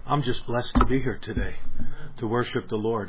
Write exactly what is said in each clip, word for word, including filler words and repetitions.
I'm just blessed to be here today to worship the Lord.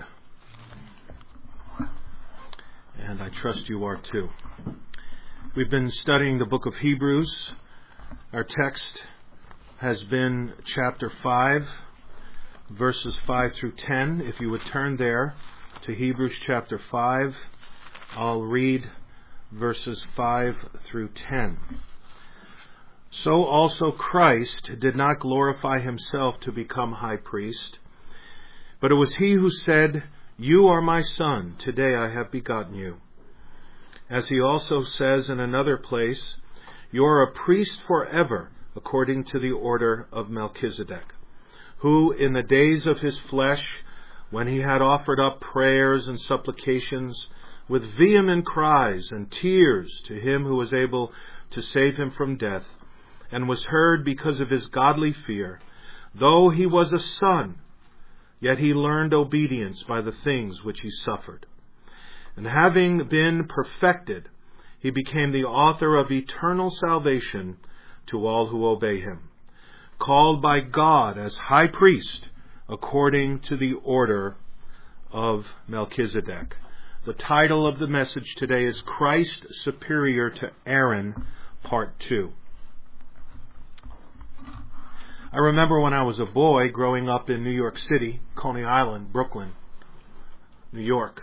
And I trust you are too. We've been studying the book of Hebrews. Our text has been chapter five, verses five through ten. If you would turn there to Hebrews chapter five, I'll read verses five through ten. So also Christ did not glorify himself to become high priest, but it was he who said, "You are my son, today I have begotten you." As he also says in another place, "You are a priest forever, according to the order of Melchizedek, who in the days of his flesh, when he had offered up prayers and supplications with vehement cries and tears to him who was able to save him from death, and was heard because of his godly fear, though he was a son, yet he learned obedience by the things which he suffered. And having been perfected, he became the author of eternal salvation to all who obey him, called by God as high priest according to the order of Melchizedek." The title of the message today is Christ Superior to Aaron, Part two. I remember when I was a boy growing up in New York City, Coney Island, Brooklyn, New York.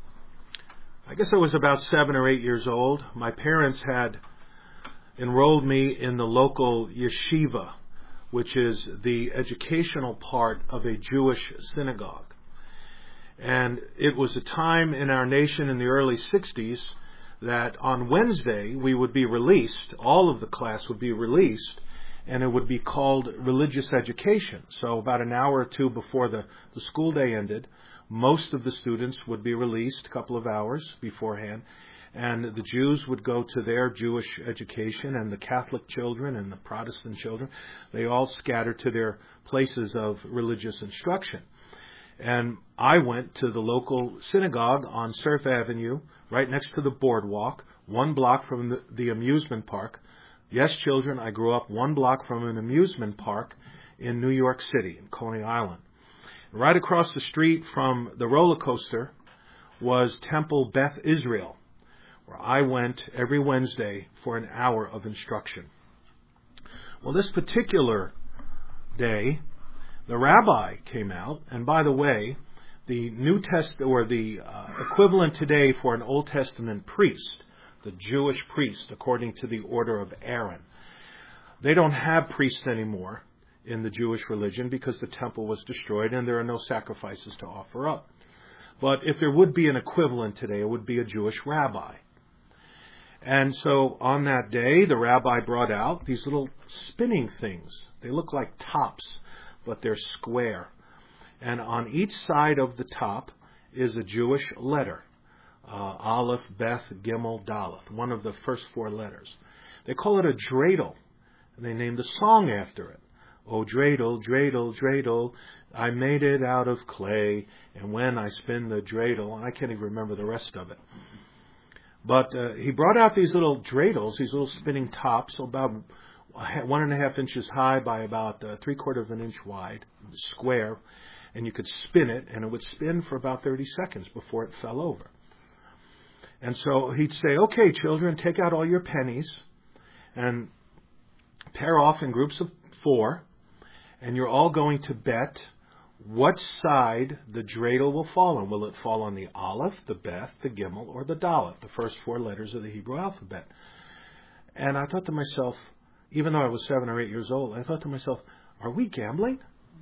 I guess I was about seven or eight years old. My parents had enrolled me in the local yeshiva, which is the educational part of a Jewish synagogue. And it was a time in our nation in the early sixties that on Wednesday we would be released, all of the class would be released, and it would be called religious education. So about an hour or two before the, the school day ended, most of the students would be released a couple of hours beforehand, and the Jews would go to their Jewish education, and the Catholic children and the Protestant children, they all scattered to their places of religious instruction. And I went to the local synagogue on Surf Avenue, right next to the boardwalk, one block from the, the amusement park. Yes, children, I grew up one block from an amusement park in New York City, in Coney Island. Right across the street from the roller coaster was Temple Beth Israel, where I went every Wednesday for an hour of instruction. Well, this particular day, the rabbi came out, and by the way, the New Testament, or the uh, equivalent today for an Old Testament priest, the Jewish priest, according to the order of Aaron. They don't have priests anymore in the Jewish religion because the temple was destroyed and there are no sacrifices to offer up. But if there would be an equivalent today, it would be a Jewish rabbi. And so on that day, the rabbi brought out these little spinning things. They look like tops, but they're square. And on each side of the top is a Jewish letter. Uh, Aleph, Beth, Gimel, Daleth, one of the first four letters. They call it a dreidel, and they named a song after it. "Oh, dreidel, dreidel, dreidel, I made it out of clay, and when I spin the dreidel," and I can't even remember the rest of it. But uh, he brought out these little dreidels, these little spinning tops, about one and a half inches high by about uh, three quarter of an inch wide, square, and you could spin it, and it would spin for about thirty seconds before it fell over. And so he'd say, "Okay, children, take out all your pennies and pair off in groups of four, and you're all going to bet what side the dreidel will fall on. Will it fall on the Aleph, the Beth, the Gimel, or the Daleth, the first four letters of the Hebrew alphabet?" And I thought to myself, even though I was seven or eight years old, I thought to myself, are we gambling?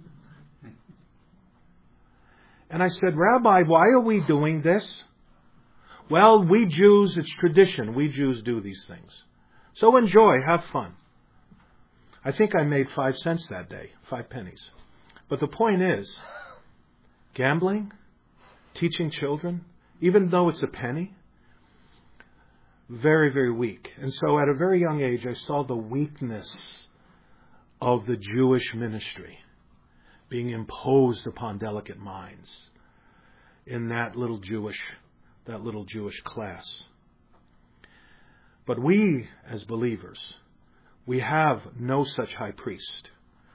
And I said, "Rabbi, why are we doing this?" "Well, we Jews, it's tradition. We Jews do these things. So enjoy, have fun." I think I made five cents that day, five pennies. But the point is, gambling, teaching children, even though it's a penny, very, very weak. And so at a very young age, I saw the weakness of the Jewish ministry being imposed upon delicate minds in that little Jewish that little Jewish class. But we, as believers, we have no such high priest.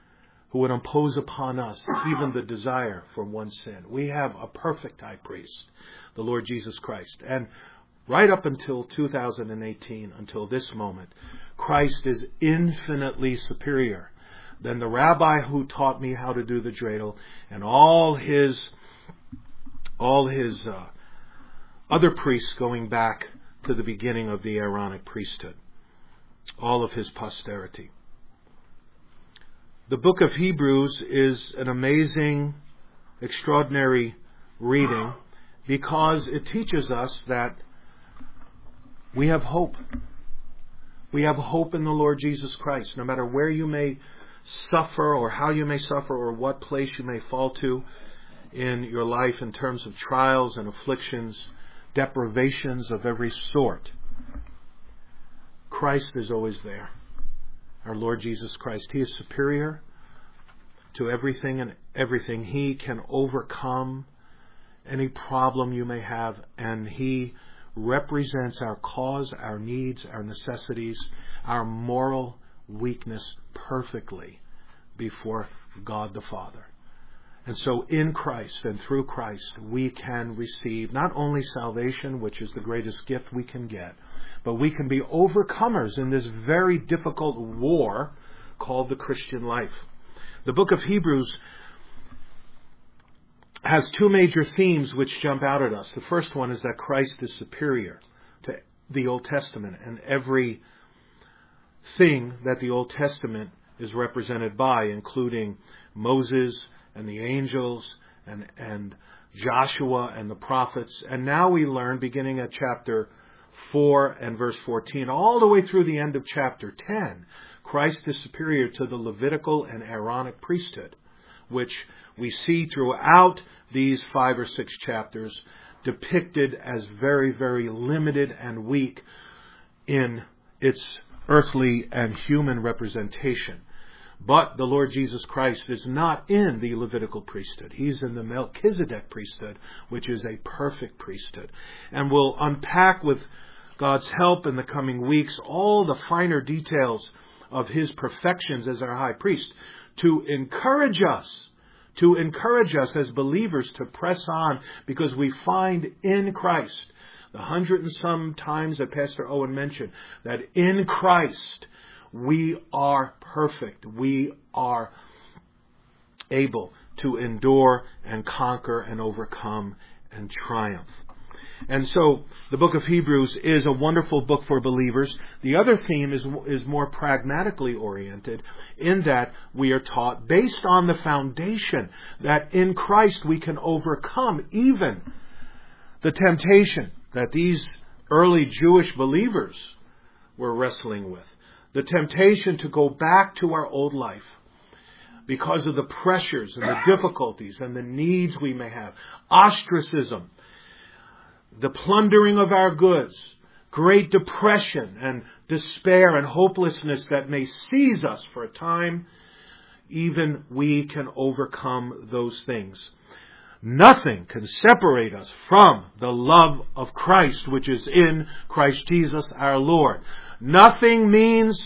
who would impose upon us even the desire for one sin. We have a perfect high priest, the Lord Jesus Christ. And right up until two thousand eighteen, until this moment, Christ is infinitely superior than the rabbi who taught me how to do the dreidel and all his all his uh, other priests going back to the beginning of the Aaronic priesthood, all of his posterity. The book of Hebrews is an amazing, extraordinary reading because it teaches us that we have hope. We have hope in the Lord Jesus Christ. No matter where you may suffer or how you may suffer or what place you may fall to in your life in terms of trials and afflictions, deprivations of every sort, Christ is always there. Our Lord Jesus Christ. He is superior to everything and everything. He can overcome any problem you may have, and He represents our cause, our needs, our necessities, our moral weakness perfectly before God the Father. And so in Christ and through Christ, we can receive not only salvation, which is the greatest gift we can get, but we can be overcomers in this very difficult war called the Christian life. The book of Hebrews has two major themes which jump out at us. The first one is that Christ is superior to the Old Testament and every thing that the Old Testament is represented by, including Moses and the angels and, and Joshua and the prophets. And now we learn, beginning at chapter four and verse fourteen, all the way through the end of chapter ten, Christ is superior to the Levitical and Aaronic priesthood, which we see throughout these five or six chapters depicted as very, very limited and weak in its earthly and human representation. But the Lord Jesus Christ is not in the Levitical priesthood. He's in the Melchizedek priesthood, which is a perfect priesthood. And we'll unpack with God's help in the coming weeks all the finer details of His perfections as our high priest to encourage us, to encourage us as believers to press on, because we find in Christ, the hundred and some times that Pastor Owen mentioned, that in Christ we are perfect. We are able to endure and conquer and overcome and triumph. And so the book of Hebrews is a wonderful book for believers. The other theme is, is more pragmatically oriented in that we are taught based on the foundation that in Christ we can overcome even the temptation that these early Jewish believers were wrestling with. The temptation to go back to our old life because of the pressures and the difficulties and the needs we may have. Ostracism, the plundering of our goods, great depression and despair and hopelessness that may seize us for a time. Even we can overcome those things. Nothing can separate us from the love of Christ, which is in Christ Jesus our Lord. Nothing means,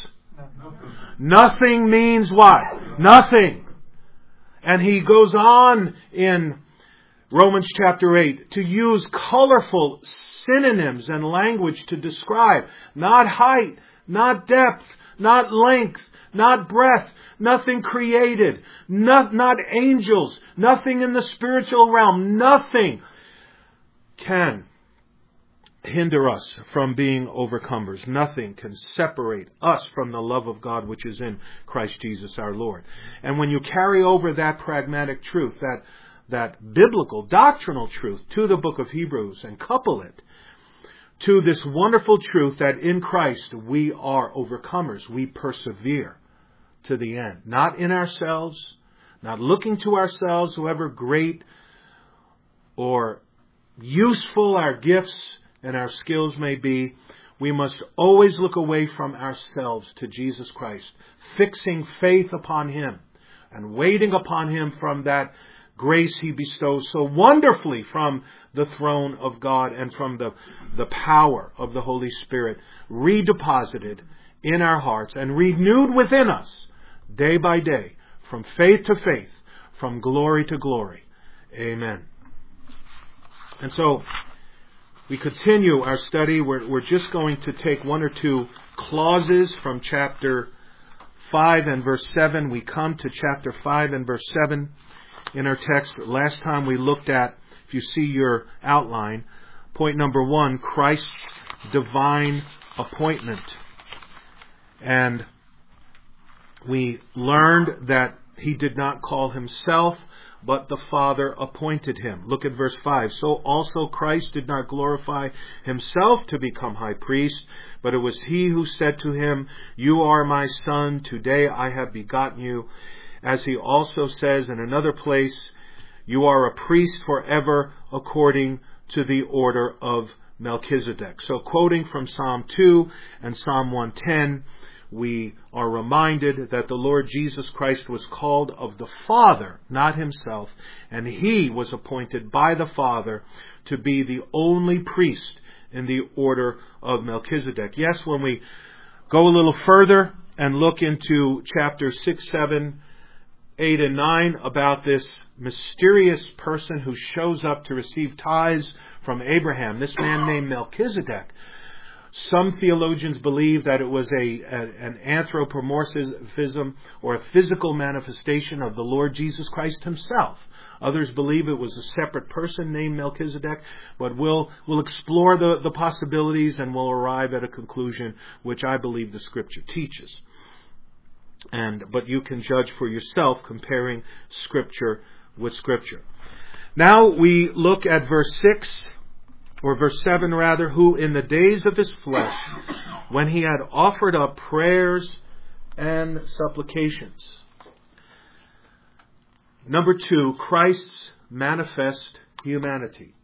nothing means what? Nothing. And he goes on in Romans chapter eight to use colorful synonyms and language to describe not height, not depth, not length, not breadth, nothing created, not, not angels, nothing in the spiritual realm, nothing can hinder us from being overcomers. Nothing can separate us from the love of God which is in Christ Jesus our Lord. And when you carry over that pragmatic truth, that, that biblical, doctrinal truth to the book of Hebrews and couple it to this wonderful truth that in Christ we are overcomers, we persevere to the end. Not in ourselves, not looking to ourselves, however great or useful our gifts and our skills may be. We must always look away from ourselves to Jesus Christ, fixing faith upon Him and waiting upon Him from that grace He bestows so wonderfully from the throne of God and from the, the power of the Holy Spirit redeposited in our hearts and renewed within us day by day from faith to faith, from glory to glory. Amen. And so, we continue our study. We're, we're just going to take one or two clauses from chapter five and verse seven. We come to chapter five and verse seven in our text. Last time we looked at, if you see your outline, point number one, Christ's divine appointment. And we learned that he did not call himself, but the Father appointed him. Look at verse five. So also Christ did not glorify himself to become high priest, but it was he who said to him, "You are my son, today I have begotten you." As he also says in another place, "You are a priest forever according to the order of Melchizedek." So quoting from Psalm two and Psalm one ten, we are reminded that the Lord Jesus Christ was called of the Father, not himself, and he was appointed by the Father to be the only priest in the order of Melchizedek. Yes, when we go a little further and look into chapters six, seven, eight, and nine about this mysterious person who shows up to receive tithes from Abraham, this man named Melchizedek, some theologians believe that it was a, a an anthropomorphism or a physical manifestation of the Lord Jesus Christ himself. Others believe it was a separate person named Melchizedek, but we'll we'll explore the, the possibilities and we'll arrive at a conclusion which I believe the Scripture teaches. And but you can judge for yourself comparing Scripture with Scripture. Now we look at verse six. Or verse seven rather, who in the days of his flesh, when he had offered up prayers and supplications. Number two, Christ's manifest humanity.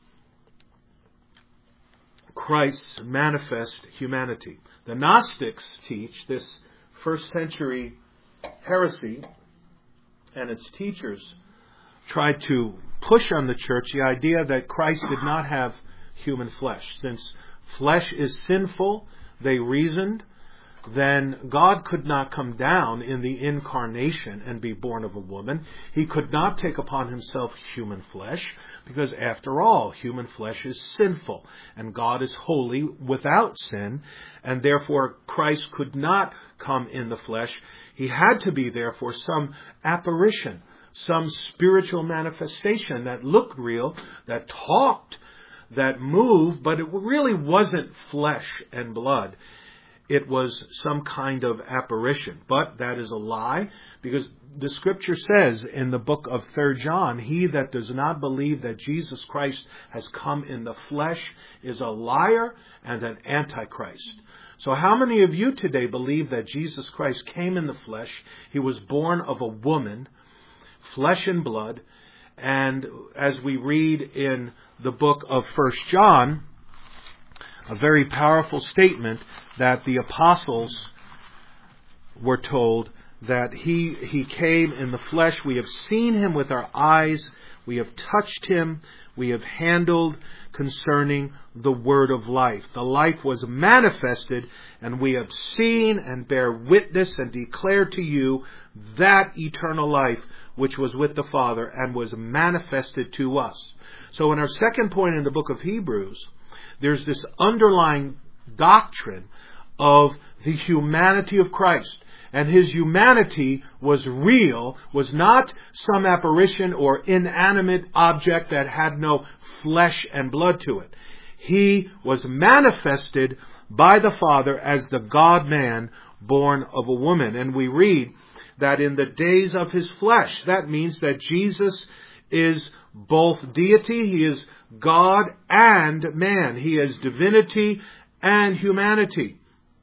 Christ's manifest humanity. The Gnostics teach this first century heresy, and its teachers tried to push on the church the idea that Christ did not have human flesh. Since flesh is sinful, they reasoned, then God could not come down in the incarnation and be born of a woman. He could not take upon himself human flesh, because after all, human flesh is sinful, and God is holy without sin, and therefore Christ could not come in the flesh. He had to be, therefore, some apparition, some spiritual manifestation that looked real, that talked, that moved, but it really wasn't flesh and blood. It was some kind of apparition. But that is a lie, because the Scripture says in the book of Third John, he that does not believe that Jesus Christ has come in the flesh is a liar and an antichrist. So how many of you today believe that Jesus Christ came in the flesh, he was born of a woman, flesh and blood, and as we read in the book of First John, a very powerful statement that the apostles were told that he he came in the flesh. We have seen him with our eyes. We have touched him. We have handled concerning the word of life. The life was manifested, and we have seen and bear witness and declare to you that eternal life which was with the Father and was manifested to us. So in our second point in the book of Hebrews, there's this underlying doctrine of the humanity of Christ. And his humanity was real, was not some apparition or inanimate object that had no flesh and blood to it. He was manifested by the Father as the God-man born of a woman. And we read that in the days of his flesh, that means that Jesus is both deity, he is God and man. He is divinity and humanity.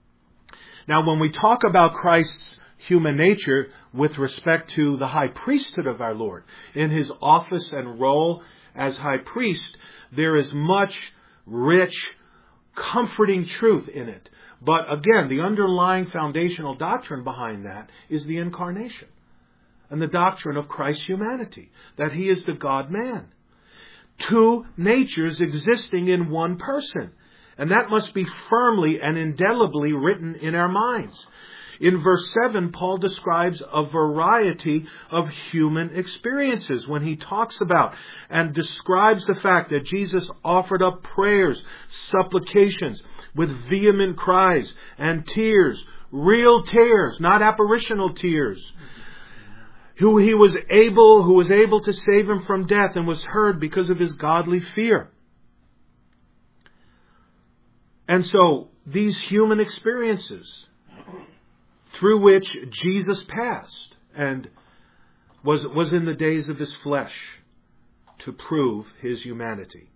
Now, when we talk about Christ's human nature with respect to the high priesthood of our Lord, in his office and role as high priest, there is much rich, comforting truth in it. But again, the underlying foundational doctrine behind that is the incarnation and the doctrine of Christ's humanity, that he is the God-man. Two natures existing in one person. And that must be firmly and indelibly written in our minds. In verse seven, Paul describes a variety of human experiences when he talks about and describes the fact that Jesus offered up prayers, supplications, with vehement cries and tears, real tears, not apparitional tears. Who he was able, who was able to save him from death and was heard because of his godly fear. And so, these human experiences through which Jesus passed and was, was in the days of his flesh to prove his humanity.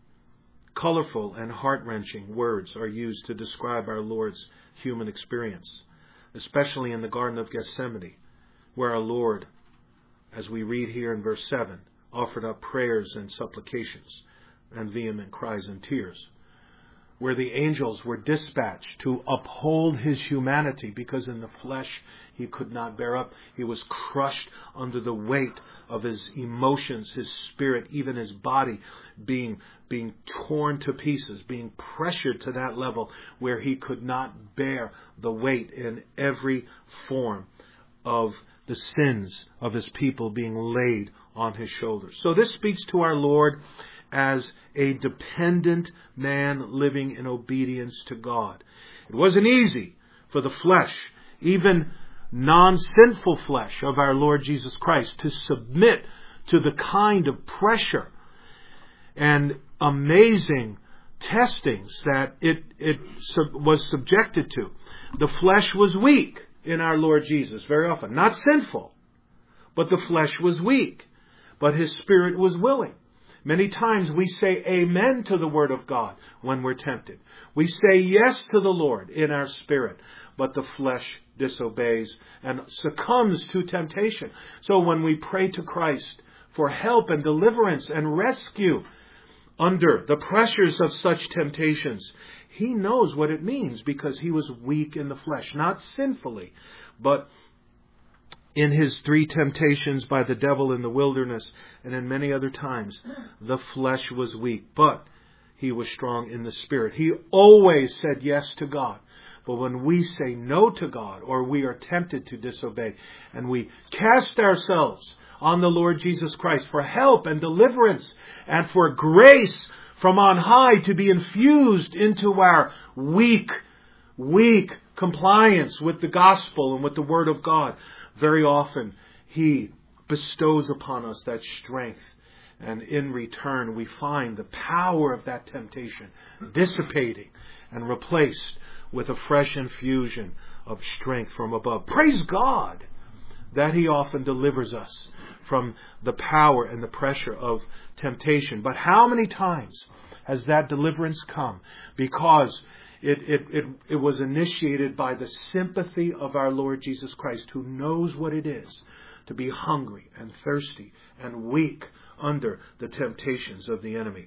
Colorful and heart-wrenching words are used to describe our Lord's human experience, especially in the Garden of Gethsemane, where our Lord, as we read here in verse seven, offered up prayers and supplications and vehement cries and tears, where the angels were dispatched to uphold his humanity because in the flesh he could not bear up. He was crushed under the weight of his emotions, his spirit, even his body being, being torn to pieces, being pressured to that level where he could not bear the weight in every form of the sins of his people being laid on his shoulders. So this speaks to our Lord as a dependent man living in obedience to God. It wasn't easy for the flesh, even non-sinful flesh of our Lord Jesus Christ, to submit to the kind of pressure and amazing testings that it, it sub- was subjected to. The flesh was weak in our Lord Jesus very often. Not sinful, but the flesh was weak. But his spirit was willing. Many times we say amen to the word of God when we're tempted. We say yes to the Lord in our spirit, but the flesh disobeys and succumbs to temptation. So when we pray to Christ for help and deliverance and rescue under the pressures of such temptations, he knows what it means because he was weak in the flesh, not sinfully, but in his three temptations by the devil in the wilderness and in many other times, the flesh was weak, but he was strong in the spirit. He always said yes to God. But when we say no to God, or we are tempted to disobey, and we cast ourselves on the Lord Jesus Christ for help and deliverance and for grace from on high to be infused into our weak, weak compliance with the gospel and with the word of God, very often he bestows upon us that strength. And in return, we find the power of that temptation dissipating and replaced with a fresh infusion of strength from above. Praise God that he often delivers us from the power and the pressure of temptation. But how many times has that deliverance come? Because It, it, it, it was initiated by the sympathy of our Lord Jesus Christ, who knows what it is to be hungry and thirsty and weak under the temptations of the enemy.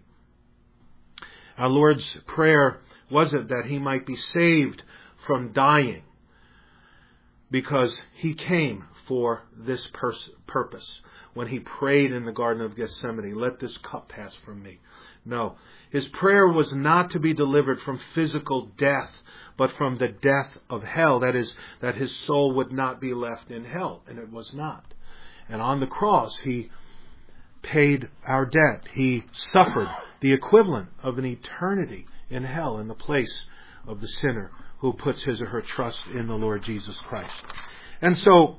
Our Lord's prayer wasn't that he might be saved from dying, because he came for this pers- purpose. When he prayed in the Garden of Gethsemane, let this cup pass from me. No, his prayer was not to be delivered from physical death, but from the death of hell. That is, that his soul would not be left in hell, and it was not. And on the cross, he paid our debt. He suffered the equivalent of an eternity in hell in the place of the sinner who puts his or her trust in the Lord Jesus Christ. And so,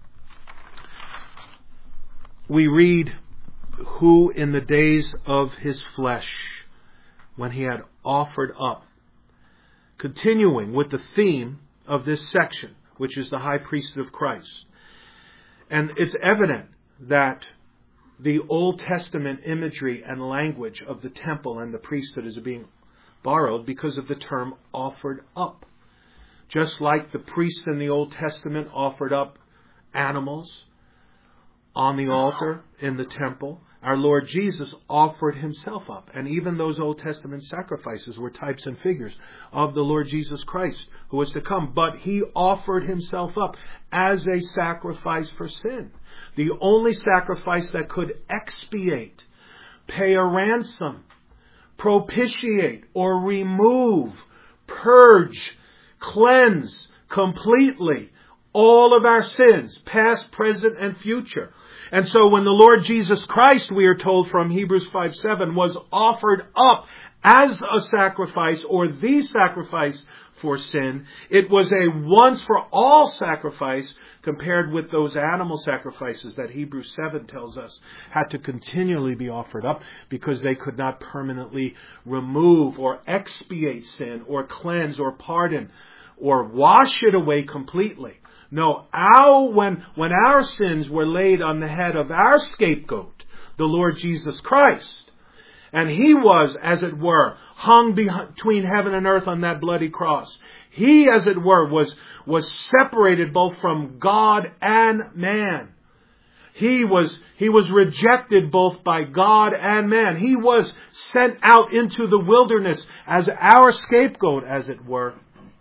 we read who in the days of his flesh, when he had offered up, continuing with the theme of this section, which is the high priesthood of Christ. And it's evident that the Old Testament imagery and language of the temple and the priesthood is being borrowed because of the term offered up. Just like the priests in the Old Testament offered up animals on the altar in the temple, our Lord Jesus offered himself up. And even those Old Testament sacrifices were types and figures of the Lord Jesus Christ who was to come. But he offered himself up as a sacrifice for sin. The only sacrifice that could expiate, pay a ransom, propitiate, or remove, purge, cleanse, completely all of our sins, past, present, and future. And so when the Lord Jesus Christ, we are told from Hebrews five seven, was offered up as a sacrifice, or the sacrifice for sin, it was a once for all sacrifice compared with those animal sacrifices that Hebrews seven tells us had to continually be offered up because they could not permanently remove or expiate sin or cleanse or pardon or wash it away completely. No, our, when, when our sins were laid on the head of our scapegoat, the Lord Jesus Christ, and He was, as it were, hung between heaven and earth on that bloody cross. He, as it were, was, was separated both from God and man. He was, he was rejected both by God and man. He was sent out into the wilderness as our scapegoat, as it were.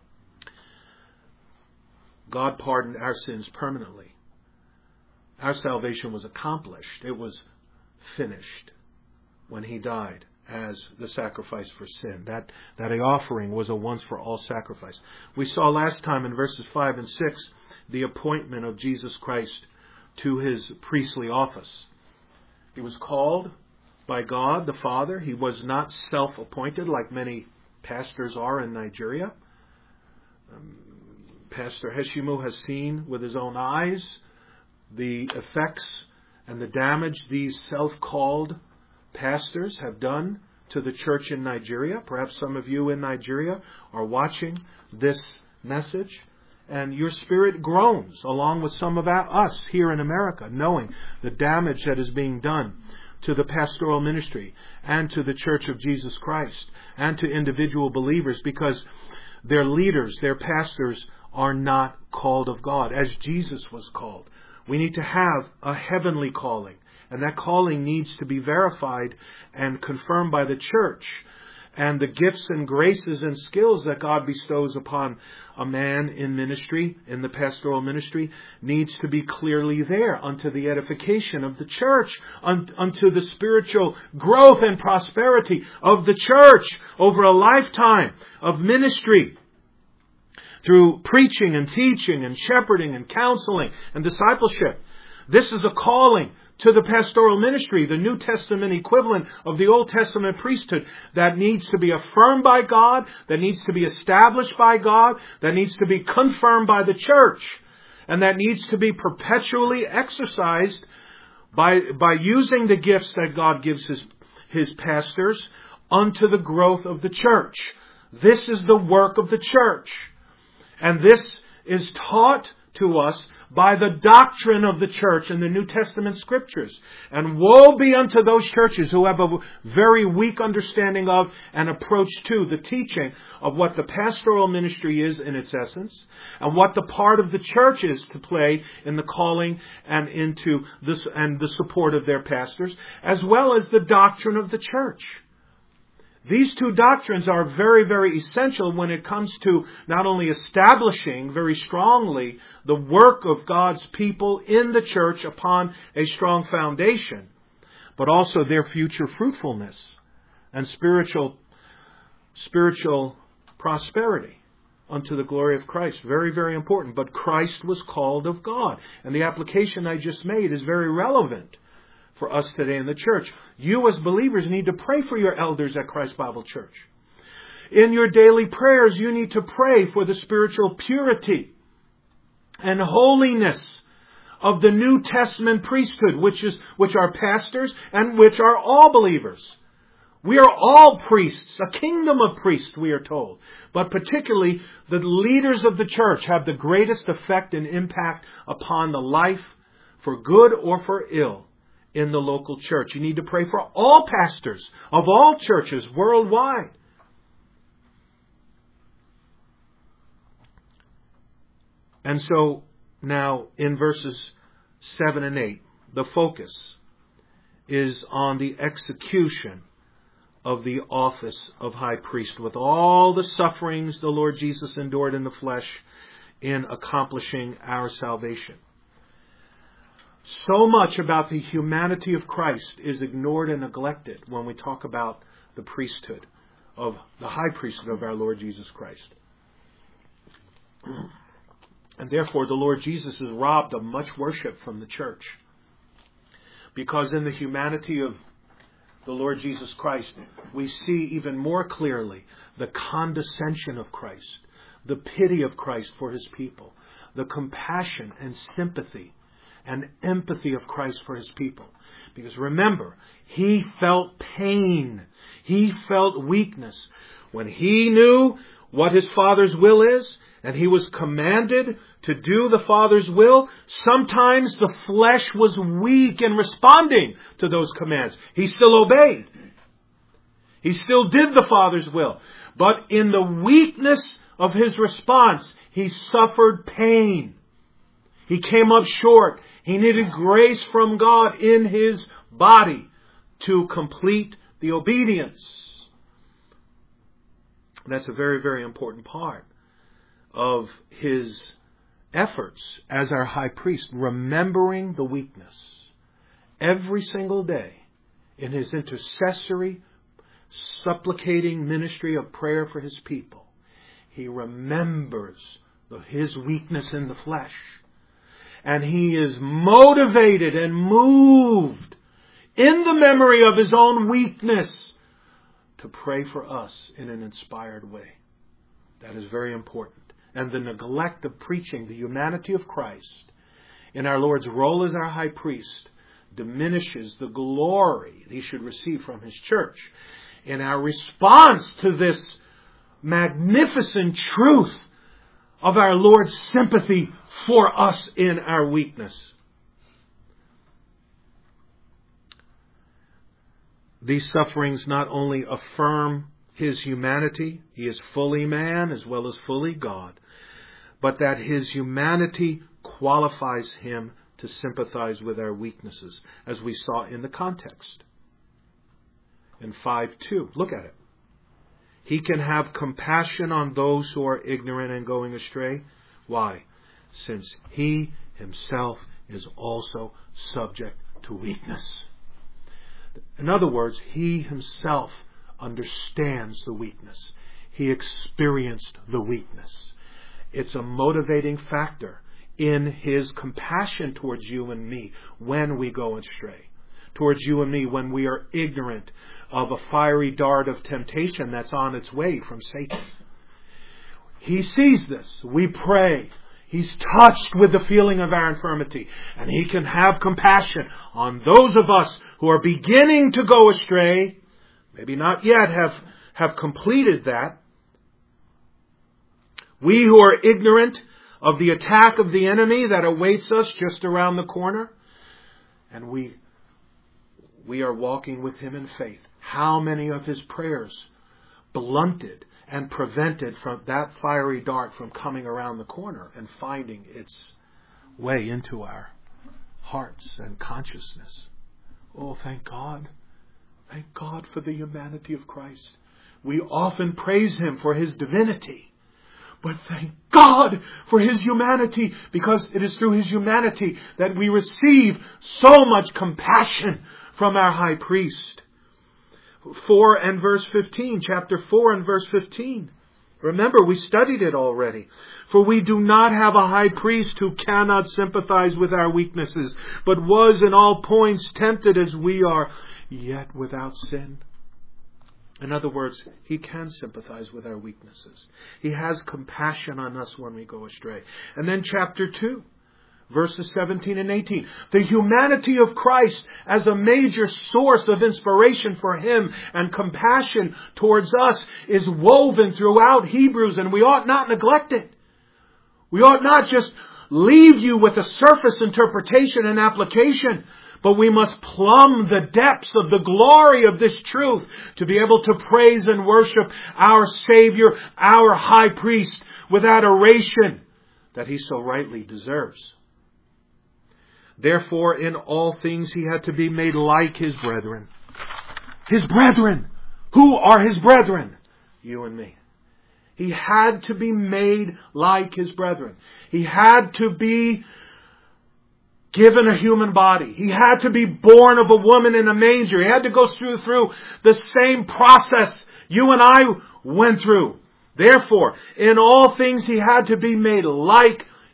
God pardoned our sins permanently. Our salvation was accomplished. It was finished when He died as the sacrifice for sin. That, that offering was a once-for-all sacrifice. We saw last time in verses five and six the appointment of Jesus Christ to His priestly office. He was called by God the Father. He was not self-appointed like many pastors are in Nigeria. Um, Pastor Heshimu has seen with his own eyes the effects and the damage these self-called pastors have done to the church in Nigeria. Perhaps some of you in Nigeria are watching this message, and your spirit groans along with some of our, us here in America, knowing the damage that is being done to the pastoral ministry and to the Church of Jesus Christ and to individual believers because their leaders, their pastors, are not called of God as Jesus was called. We need to have a heavenly calling, and that calling needs to be verified and confirmed by the church. And the gifts and graces and skills that God bestows upon a man in ministry, in the pastoral ministry, needs to be clearly there unto the edification of the church, unto the spiritual growth and prosperity of the church over a lifetime of ministry. Through preaching and teaching and shepherding and counseling and discipleship. This is a calling to the pastoral ministry, the New Testament equivalent of the Old Testament priesthood that needs to be affirmed by God, that needs to be established by God, that needs to be confirmed by the church, and that needs to be perpetually exercised by, by using the gifts that God gives His, His pastors unto the growth of the church. This is the work of the church. And this is taught to us by the doctrine of the church in the New Testament Scriptures. And woe be unto those churches who have a very weak understanding of and approach to the teaching of what the pastoral ministry is in its essence, and what the part of the church is to play in the calling and into this and the support of their pastors, as well as the doctrine of the church. These two doctrines are very, very essential when it comes to not only establishing very strongly the work of God's people in the church upon a strong foundation, but also their future fruitfulness and spiritual, spiritual prosperity unto the glory of Christ. Very, very important. But Christ was called of God. And the application I just made is very relevant for us today in the church. You as believers need to pray for your elders at Christ Bible Church. In your daily prayers, you need to pray for the spiritual purity and holiness of the New Testament priesthood, which is which are pastors and which are all believers. We are all priests, a kingdom of priests, we are told. But particularly, the leaders of the church have the greatest effect and impact upon the life, for good or for ill, in the local church. You need to pray for all pastors of all churches worldwide. And so now in verses seven and eight, the focus is on the execution of the office of high priest with all the sufferings the Lord Jesus endured in the flesh in accomplishing our salvation. So much about the humanity of Christ is ignored and neglected when we talk about the priesthood of the high priesthood of our Lord Jesus Christ. And therefore the Lord Jesus is robbed of much worship from the church. Because in the humanity of the Lord Jesus Christ, we see even more clearly the condescension of Christ, the pity of Christ for His people, the compassion and sympathy and empathy of Christ for His people. Because remember, He felt pain. He felt weakness. When He knew what His Father's will is, and He was commanded to do the Father's will, sometimes the flesh was weak in responding to those commands. He still obeyed. He still did the Father's will. But in the weakness of His response, He suffered pain. He came up short. He needed grace from God in His body to complete the obedience. And that's a very, very important part of His efforts as our high priest, remembering the weakness every single day in His intercessory, supplicating ministry of prayer for His people. He remembers the, His weakness in the flesh. And He is motivated and moved in the memory of His own weakness to pray for us in an inspired way. That is very important. And the neglect of preaching the humanity of Christ in our Lord's role as our high priest diminishes the glory He should receive from His church. In our response to this magnificent truth of our Lord's sympathy for us in our weakness. These sufferings not only affirm His humanity, He is fully man as well as fully God, but that His humanity qualifies Him to sympathize with our weaknesses, as we saw in the context. In five two, look at it. He can have compassion on those who are ignorant and going astray. Why? Since He Himself is also subject to weakness. In other words, He Himself understands the weakness. He experienced the weakness. It's a motivating factor in His compassion towards you and me when we go astray. Towards you and me when we are ignorant of a fiery dart of temptation that's on its way from Satan. He sees this. We pray. He's touched with the feeling of our infirmity. And He can have compassion on those of us who are beginning to go astray. Maybe not yet have, have completed that. We who are ignorant of the attack of the enemy that awaits us just around the corner. And we, we are walking with Him in faith. How many of His prayers blunted and prevented from that fiery dart from coming around the corner and finding its way into our hearts and consciousness. Oh, thank God. Thank God for the humanity of Christ. We often praise Him for His divinity. But thank God for His humanity, because it is through His humanity that we receive so much compassion from our high priest. four and verse fifteen, chapter four and verse fifteen. Remember, we studied it already. For we do not have a high priest who cannot sympathize with our weaknesses, but was in all points tempted as we are, yet without sin. In other words, He can sympathize with our weaknesses. He has compassion on us when we go astray. And then chapter two. Verses seventeen and eighteen. The humanity of Christ as a major source of inspiration for Him and compassion towards us is woven throughout Hebrews, and we ought not neglect it. We ought not just leave you with a surface interpretation and application, but we must plumb the depths of the glory of this truth to be able to praise and worship our Savior, our High Priest, with adoration that He so rightly deserves. Therefore, in all things He had to be made like His brethren. His brethren! Who are His brethren? You and me. He had to be made like His brethren. He had to be given a human body. He had to be born of a woman in a manger. He had to go through, through the same process you and I went through. Therefore, in all things He had to be made like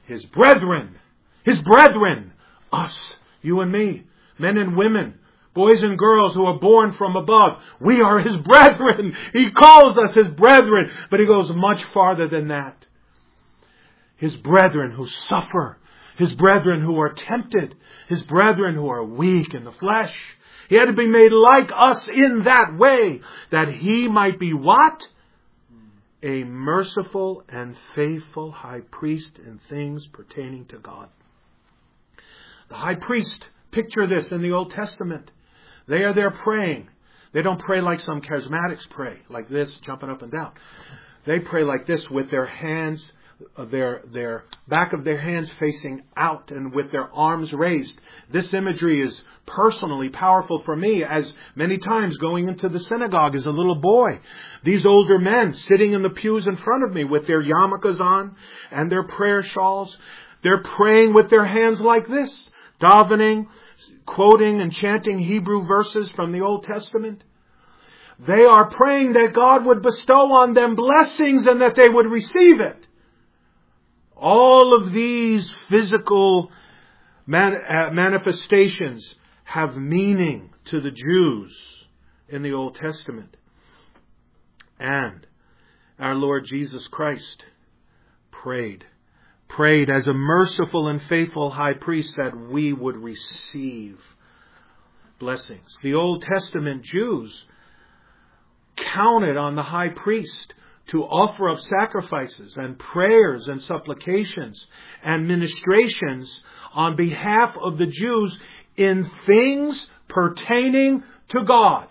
His brethren. His brethren. Us. You and me. Men and women. Boys and girls who are born from above. We are His brethren. He calls us His brethren. But He goes much farther than that. His brethren who suffer. His brethren who are tempted. His brethren who are weak in the flesh. He had to be made like us in that way. That He might be what? A merciful and faithful high priest in things pertaining to God. The high priest, picture this in the Old Testament. They are there praying. They don't pray like some charismatics pray, like this, jumping up and down. They pray like this with their hands, their, their back of their hands facing out and with their arms raised. This imagery is personally powerful for me, as many times going into the synagogue as a little boy. These older men sitting in the pews in front of me with their yarmulkes on and their prayer shawls. They're praying with their hands like this, davening, quoting and chanting Hebrew verses from the Old Testament. They are praying that God would bestow on them blessings and that they would receive it. All of these physical man, uh, manifestations have meaning to the Jews in the Old Testament. And our Lord Jesus Christ prayed, prayed as a merciful and faithful high priest that we would receive blessings. The Old Testament Jews counted on the high priest to offer up sacrifices and prayers and supplications and ministrations on behalf of the Jews in things pertaining to God.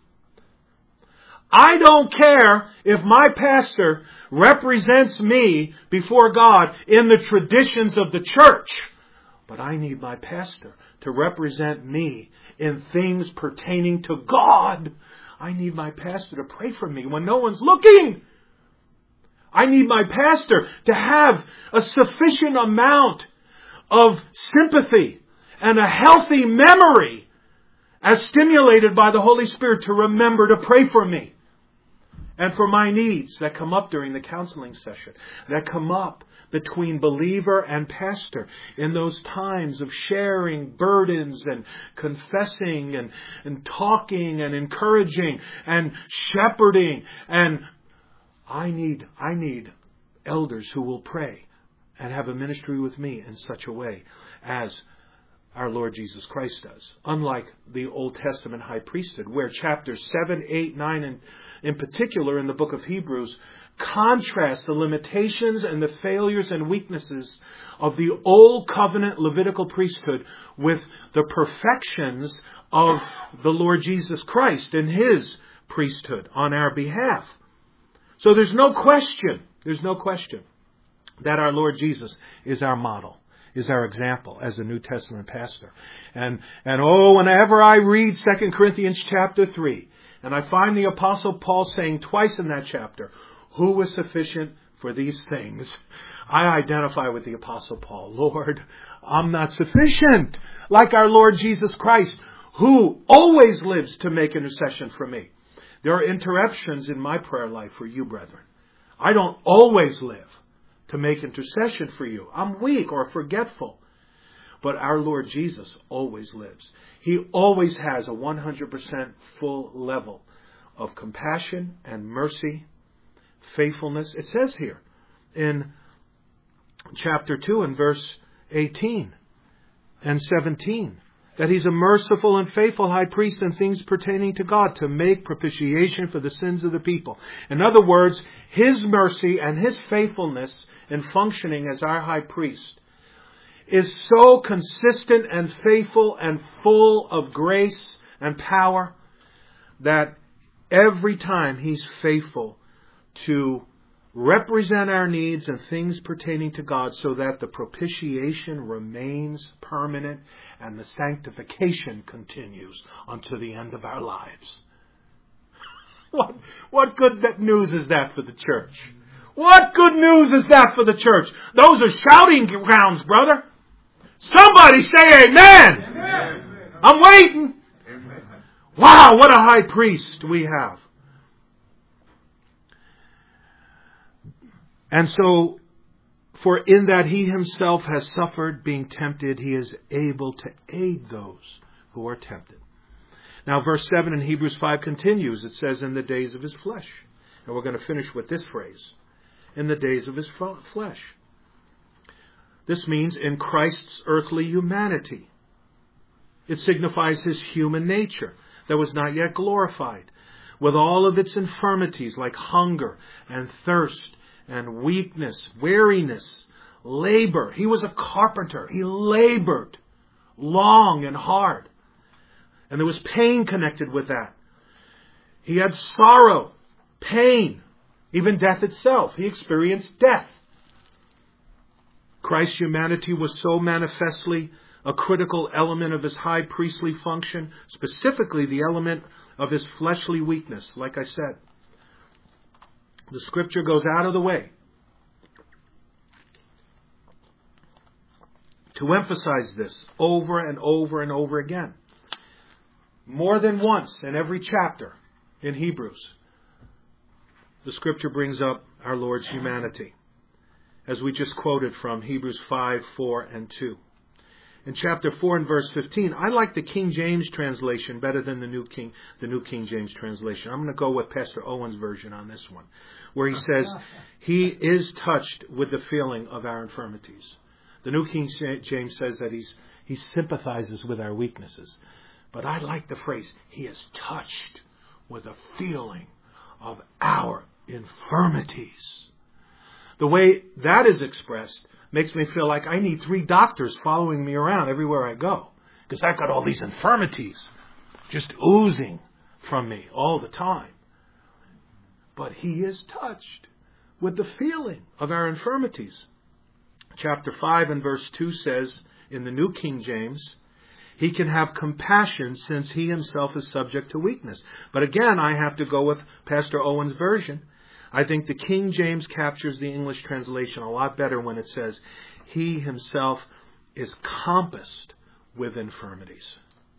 I don't care if my pastor represents me before God in the traditions of the church, but I need my pastor to represent me in things pertaining to God. I need my pastor to pray for me when no one's looking. I need my pastor to have a sufficient amount of sympathy and a healthy memory as stimulated by the Holy Spirit to remember to pray for me and for my needs that come up during the counseling session, that come up between believer and pastor in those times of sharing burdens and confessing and, and talking and encouraging and shepherding. And I need, I need elders who will pray and have a ministry with me in such a way as our Lord Jesus Christ does. Unlike the Old Testament high priesthood, where chapters seven, eight, nine, and in particular in the book of Hebrews, contrast the limitations and the failures and weaknesses of the Old Covenant Levitical priesthood with the perfections of the Lord Jesus Christ and His priesthood on our behalf. So there's no question, there's no question that our Lord Jesus is our model, is our example as a New Testament pastor. And, and oh, whenever I read Second Corinthians chapter three, and I find the Apostle Paul saying twice in that chapter, who was sufficient for these things, I identify with the Apostle Paul. Lord, I'm not sufficient. Like our Lord Jesus Christ, who always lives to make intercession for me. There are interruptions in my prayer life for you, brethren. I don't always live to make intercession for you. I'm weak or forgetful. But our Lord Jesus always lives. He always has a one hundred percent full level of compassion and mercy, faithfulness. It says here in chapter two and verse eighteen and seventeen that He's a merciful and faithful high priest in things pertaining to God to make propitiation for the sins of the people. In other words, His mercy and His faithfulness in functioning as our high priest is so consistent and faithful and full of grace and power that every time He's faithful to represent our needs and things pertaining to God so that the propitiation remains permanent and the sanctification continues unto the end of our lives. What, what good news is that for the church? What good news is that for the church? Those are shouting grounds, brother. Somebody say amen. Amen. I'm waiting. Amen. Wow, what a high priest we have. And so, For in that he himself has suffered being tempted, he is able to aid those who are tempted. Now verse seven in Hebrews five continues. It says, in the days of his flesh. And we're going to finish with this phrase. In the days of his flesh. This means in Christ's earthly humanity. It signifies his human nature that was not yet glorified, with all of its infirmities like hunger and thirst and weakness, weariness, labor. He was a carpenter. He labored long and hard. And there was pain connected with that. He had sorrow, pain, even death itself. He experienced death. Christ's humanity was so manifestly a critical element of his high priestly function, specifically the element of his fleshly weakness, like I said. The scripture goes out of the way to emphasize this over and over and over again. More than once in every chapter in Hebrews, the scripture brings up our Lord's humanity, as we just quoted from Hebrews five, four, and two. In chapter four and verse fifteen, I like the King James translation better than the New King, the New King James translation. I'm going to go with Pastor Owen's version on this one, where he says, he is touched with the feeling of our infirmities. The New King James says that he's, he sympathizes with our weaknesses. But I like the phrase, he is touched with a feeling of our infirmities. The way that is expressed makes me feel like I need three doctors following me around everywhere I go. Because I've got all these infirmities just oozing from me all the time. But he is touched with the feeling of our infirmities. Chapter five and verse two says in the New King James, he can have compassion since he himself is subject to weakness. But again, I have to go with Pastor Owen's version. I think the King James captures the English translation a lot better when it says, he himself is compassed with infirmities.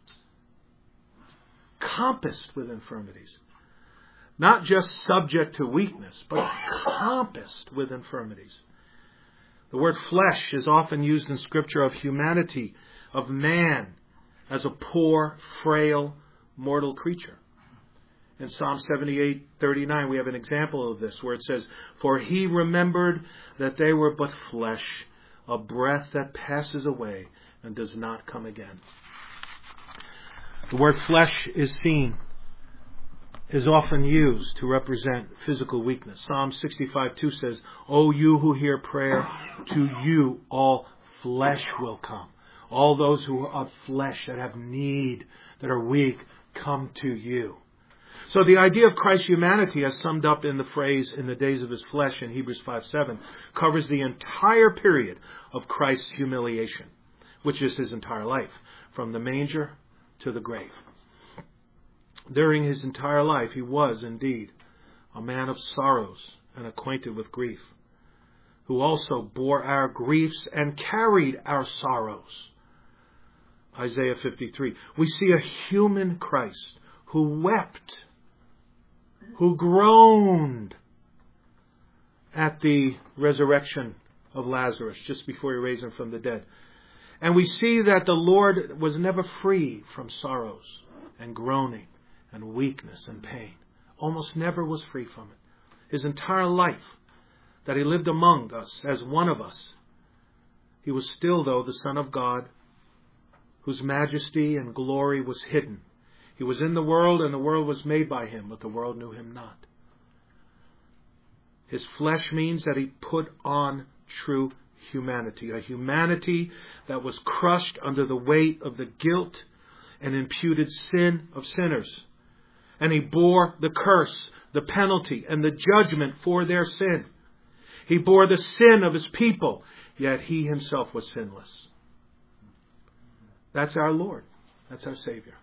Compassed with infirmities. Not just subject to weakness, but compassed with infirmities. The word flesh is often used in Scripture of humanity, of man, as a poor, frail, mortal creature. In Psalm seventy-eight thirty-nine, we have an example of this where it says, for he remembered that they were but flesh, a breath that passes away and does not come again. The word flesh is seen, is often used to represent physical weakness. Psalm sixty-five two says, O you who hear prayer, to you all flesh will come. All those who are of flesh, that have need, that are weak, come to you. So the idea of Christ's humanity, as summed up in the phrase, in the days of his flesh in Hebrews five seven, covers the entire period of Christ's humiliation, which is his entire life, from the manger to the grave. During his entire life, he was indeed a man of sorrows and acquainted with grief, who also bore our griefs and carried our sorrows. Isaiah fifty-three. We see a human Christ who wept, who groaned at the resurrection of Lazarus just before he raised him from the dead. And we see that the Lord was never free from sorrows and groaning and weakness and pain. Almost never was free from it. His entire life that he lived among us as one of us, he was still, though, the Son of God, whose majesty and glory was hidden. He was in the world, and the world was made by him, but the world knew him not. His flesh means that he put on true humanity, a humanity that was crushed under the weight of the guilt and imputed sin of sinners. And he bore the curse, the penalty, and the judgment for their sin. He bore the sin of his people, yet he himself was sinless. That's our Lord. That's our Savior.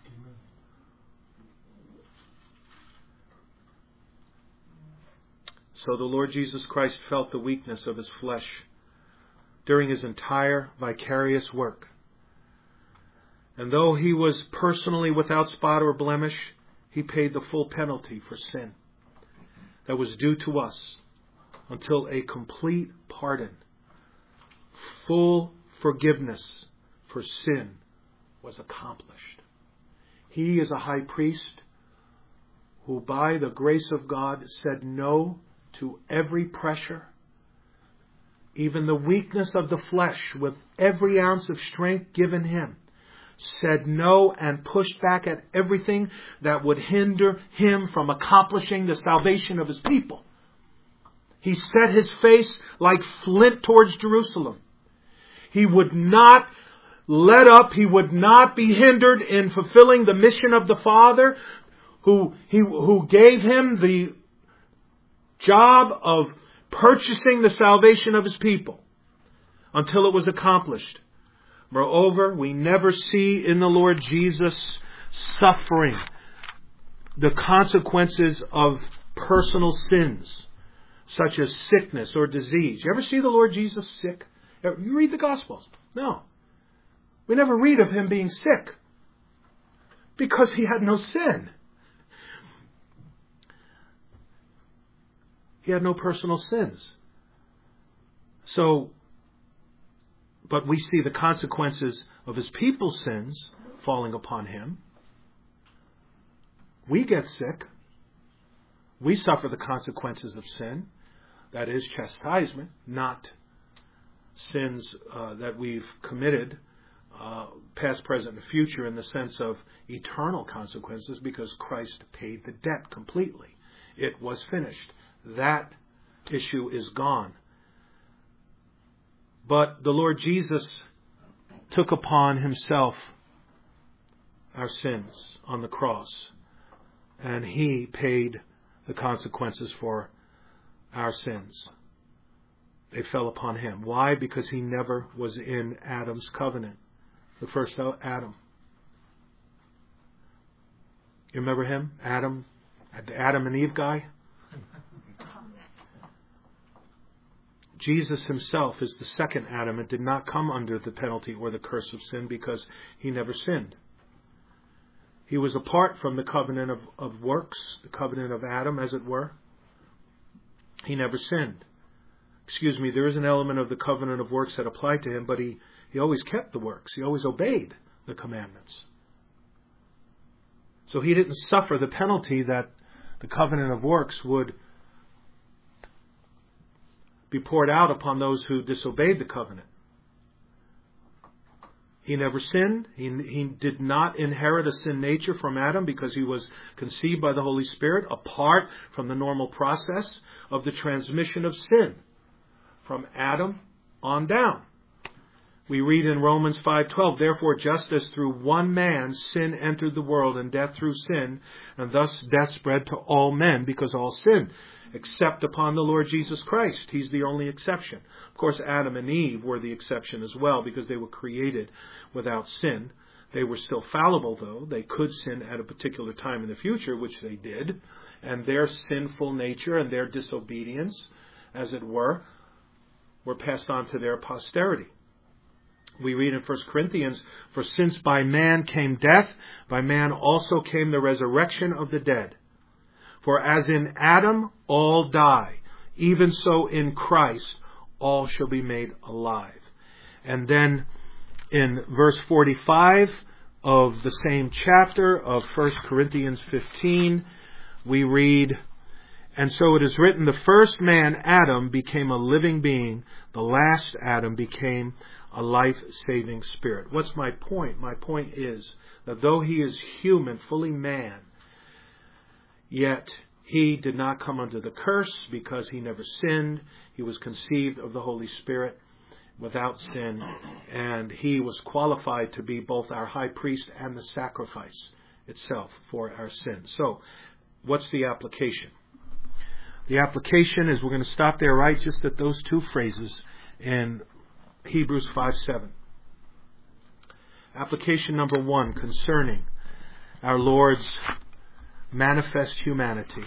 So the Lord Jesus Christ felt the weakness of his flesh during his entire vicarious work. And though he was personally without spot or blemish, he paid the full penalty for sin that was due to us until a complete pardon full forgiveness for sin was accomplished. He is a high priest who by the grace of God said no to every pressure, even the weakness of the flesh with every ounce of strength given him, said no and pushed back at everything that would hinder him from accomplishing the salvation of his people. He set his face like flint towards Jerusalem. He would not let up. He would not be hindered in fulfilling the mission of the Father who, he, who gave him the job of purchasing the salvation of his people until it was accomplished. Moreover, we never see in the Lord Jesus suffering the consequences of personal sins, such as sickness or disease. You ever see the Lord Jesus sick? You read the Gospels? No. We never read of him being sick because he had no sin. He had no personal sins. So, but we see the consequences of his people's sins falling upon him. We get sick. We suffer the consequences of sin. That is chastisement, not sins uh, that we've committed, uh, past, present, and future, in the sense of eternal consequences, because Christ paid the debt completely. It was finished. That issue is gone. But the Lord Jesus took upon himself our sins on the cross, and he paid the consequences for our sins. They fell upon him. Why? Because he never was in Adam's covenant. The first Adam. You remember him? Adam? The Adam and Eve guy? Jesus himself is the second Adam and did not come under the penalty or the curse of sin because he never sinned. He was apart from the covenant of, of works, the covenant of Adam, as it were. He never sinned. Excuse me, there is an element of the covenant of works that applied to him, but he, he always kept the works. He always obeyed the commandments. So he didn't suffer the penalty that the covenant of works would be poured out upon those who disobeyed the covenant. He never sinned. He, he did not inherit a sin nature from Adam because he was conceived by the Holy Spirit apart from the normal process of the transmission of sin from Adam on down. We read in Romans five twelve, therefore just as through one man sin entered the world and death through sin, and thus death spread to all men because all sinned, except upon the Lord Jesus Christ. He's the only exception. Of course, Adam and Eve were the exception as well because they were created without sin. They were still fallible, though. They could sin at a particular time in the future, which they did. And their sinful nature and their disobedience, as it were, were passed on to their posterity. We read in First Corinthians, for since by man came death, by man also came the resurrection of the dead. For as in Adam all die, even so in Christ all shall be made alive. And then in verse forty-five of the same chapter of First Corinthians fifteen, we read, and so it is written, the first man, Adam, became a living being. The last Adam became a life-saving spirit. What's my point? My point is that though he is human, fully man, yet he did not come under the curse because he never sinned. He was conceived of the Holy Spirit without sin, and he was qualified to be both our high priest and the sacrifice itself for our sins. So, what's the application? The application is, we're going to stop there right just at those two phrases in Hebrews five seven. Application number one concerning our Lord's manifest humanity.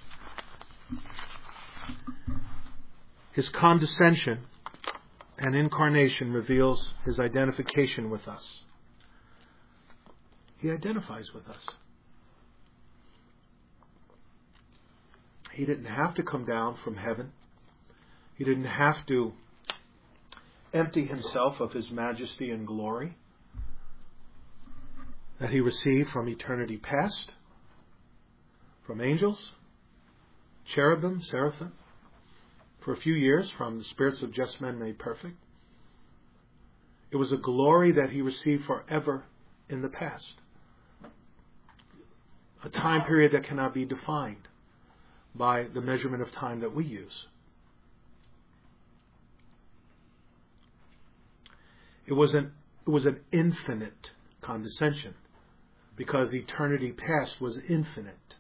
His condescension and incarnation reveals his identification with us. He identifies with us. He didn't have to come down from heaven. He didn't have to empty himself of his majesty and glory that he received from eternity past, from angels, cherubim, seraphim, for a few years from the spirits of just men made perfect. It was a glory that he received forever in the past. A time period that cannot be defined by the measurement of time that we use. It was an, it was an infinite condescension because eternity past was infinite.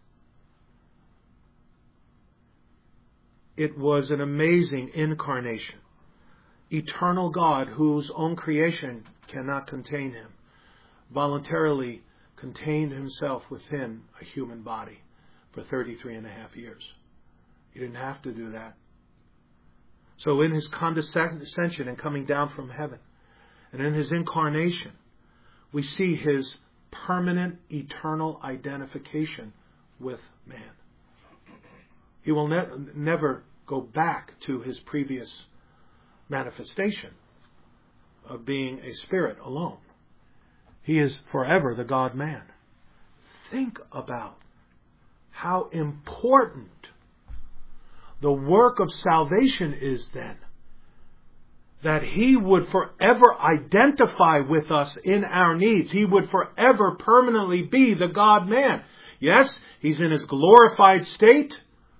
It was an amazing incarnation. Eternal God, whose own creation cannot contain him, voluntarily contained himself within a human body for thirty-three and a half years. He didn't have to do that. So in his condescension and coming down from heaven, and in his incarnation, we see his permanent, eternal identification with man. He will ne- never go back to his previous manifestation of being a spirit alone. He is forever the God-man. Think about how important the work of salvation is then. That he would forever identify with us in our needs. He would forever permanently be the God-man. Yes, he's in his glorified state.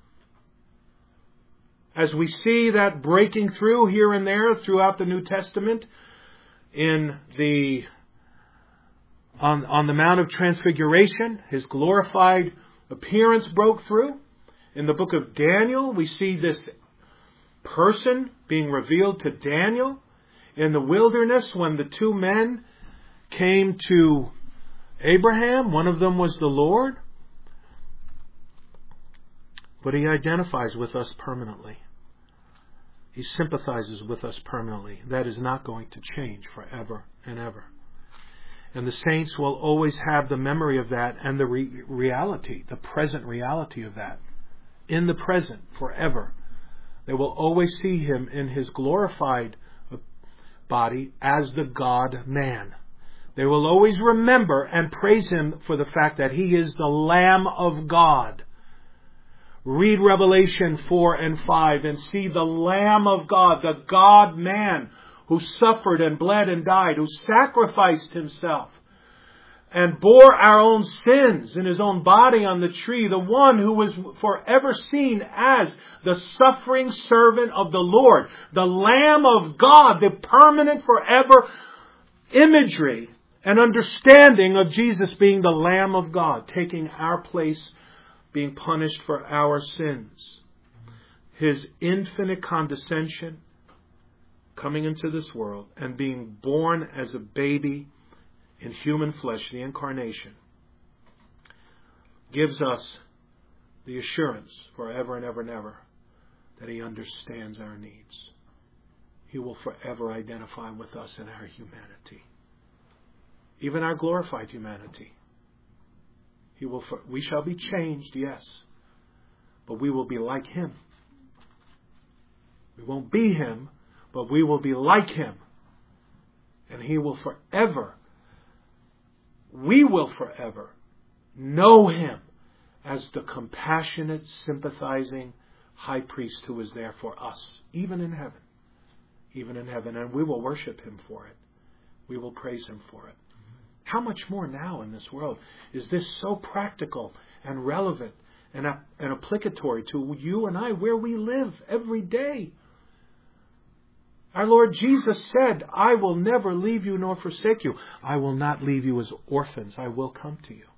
As we see that breaking through here and there throughout the New Testament, in the on, on the Mount of Transfiguration, his glorified appearance broke through. In the book of Daniel, we see this person being revealed to Daniel in the wilderness when the two men came to Abraham. One of them was the Lord. But he identifies with us permanently. He sympathizes with us permanently. That is not going to change forever and ever. And the saints will always have the memory of that and the re- reality, the present reality of that. In the present, forever. They will always see him in his glorified body as the God-man. They will always remember and praise him for the fact that he is the Lamb of God. Read Revelation four and five and see the Lamb of God, the God-man, who suffered and bled and died, who sacrificed himself and bore our own sins in his own body on the tree, the one who was forever seen as the suffering servant of the Lord, the Lamb of God, the permanent forever imagery and understanding of Jesus being the Lamb of God, taking our place, being punished for our sins. His infinite condescension, coming into this world and being born as a baby in human flesh, the incarnation, gives us the assurance forever and ever and ever that he understands our needs. He will forever identify with us in our humanity, even our glorified humanity. He will. We shall be changed, yes, but we will be like him. We won't be him, but we will be like him. And he will forever, we will forever know him as the compassionate, sympathizing high priest who is there for us, even in heaven. Even in heaven. And we will worship him for it. We will praise him for it. How much more now in this world is this so practical and relevant and, and applicatory to you and I, where we live every day. Our Lord Jesus said, I will never leave you nor forsake you. I will not leave you as orphans. I will come to you.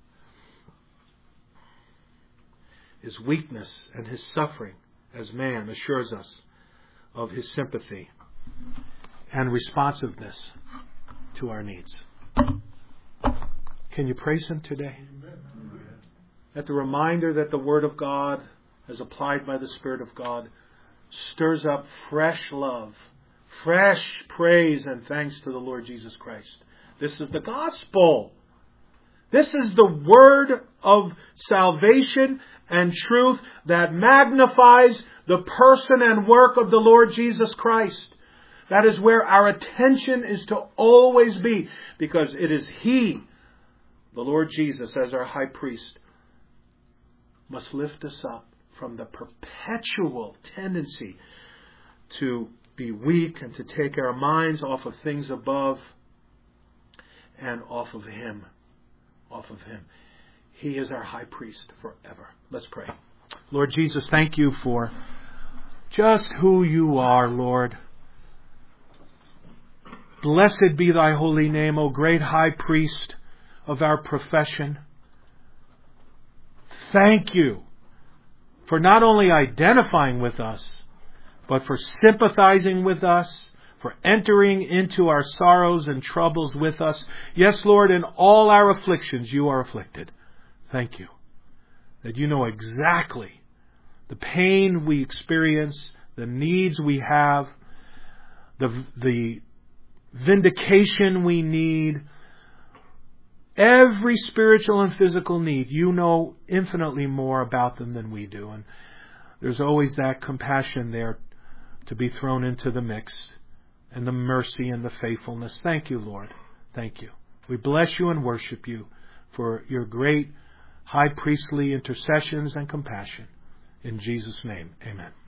His weakness and his suffering as man assures us of his sympathy and responsiveness to our needs. Can you praise him today? Amen. That the reminder that the Word of God, as applied by the Spirit of God, stirs up fresh love, fresh praise and thanks to the Lord Jesus Christ. This is the gospel. This is the word of salvation and truth that magnifies the person and work of the Lord Jesus Christ. That is where our attention is to always be, because it is He, the Lord Jesus, as our high priest, must lift us up from the perpetual tendency to be weak and to take our minds off of things above and off of Him. Off of Him. He is our high priest forever. Let's pray. Lord Jesus, thank you for just who you are, Lord. Blessed be thy holy name, O great high priest of our profession. Thank you for not only identifying with us, but for sympathizing with us, for entering into our sorrows and troubles with us. Yes, Lord, in all our afflictions you are afflicted. Thank you that you know exactly the pain we experience, the needs we have, the, the vindication we need, every spiritual and physical need. You know infinitely more about them than we do. And there's always that compassion there to be thrown into the mix, and the mercy and the faithfulness. Thank you, Lord. Thank you. We bless you and worship you for your great high priestly intercessions and compassion. In Jesus' name, amen.